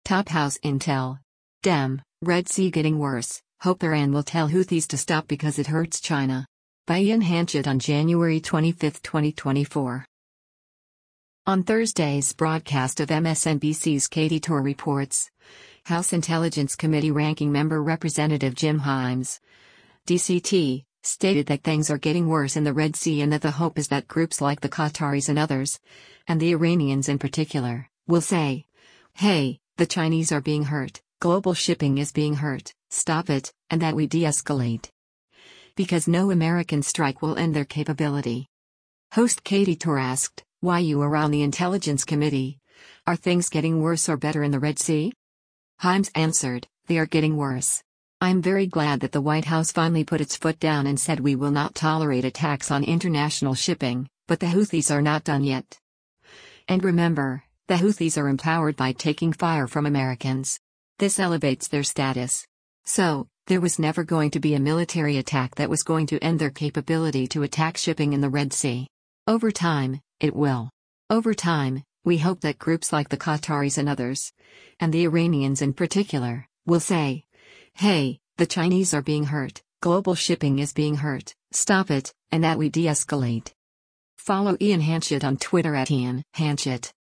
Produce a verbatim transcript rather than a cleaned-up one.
Top House Intel. Dem, Red Sea getting worse, hope Iran will tell Houthis to stop because it hurts China. By Ian Hanchett on January twenty-fifth, twenty twenty-four. On Thursday's broadcast of M S N B C's Katy Tur reports, House Intelligence Committee Ranking Member Representative Jim Himes, D C T, stated that things are getting worse in the Red Sea and that the hope is that groups like the Qataris and others, and the Iranians in particular, will say, hey, the Chinese are being hurt, global shipping is being hurt, stop it, and that we de-escalate. Because no American strike will end their capability. Host Katy Tur asked, why you are on the Intelligence Committee? Are things getting worse or better in the Red Sea? Himes answered, they are getting worse. I'm very glad that the White House finally put its foot down and said we will not tolerate attacks on international shipping, but the Houthis are not done yet. And remember, the Houthis are empowered by taking fire from Americans. This elevates their status. So, there was never going to be a military attack that was going to end their capability to attack shipping in the Red Sea. Over time, it will. Over time, we hope that groups like the Qataris and others, and the Iranians in particular, will say, hey, the Chinese are being hurt, global shipping is being hurt, stop it, and that we de-escalate. Follow Ian Hanchett on Twitter at Ian Hanchett.